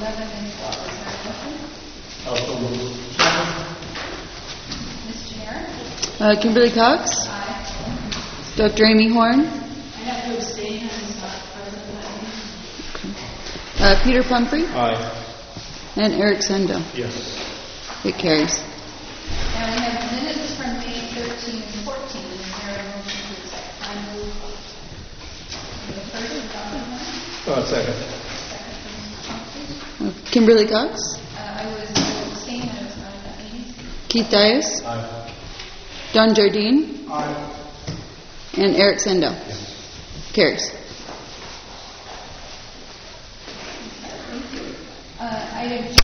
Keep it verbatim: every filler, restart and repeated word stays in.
eleven and twelve. Is there a motion? Also moved. Mister Genera? Uh, Kimberly Cox. Aye. Doctor Amy Horn. I have to abstain. I'm not present at that meeting. Uh, Peter Pumphrey. Aye. And Eric Sendo. Yes. It carries. Now we have minutes from May thirteen and fourteen. Is there a motion to accept? I move. The first, Doctor Horn. Uh, second. Second from Mister Pumphrey. Uh, Kimberly Cox. Uh, I was abstaining. I was not at that meeting. Keith Dias. Aye. Don Jardine. Aye. And Eric Sendo. Carries. Uh, item G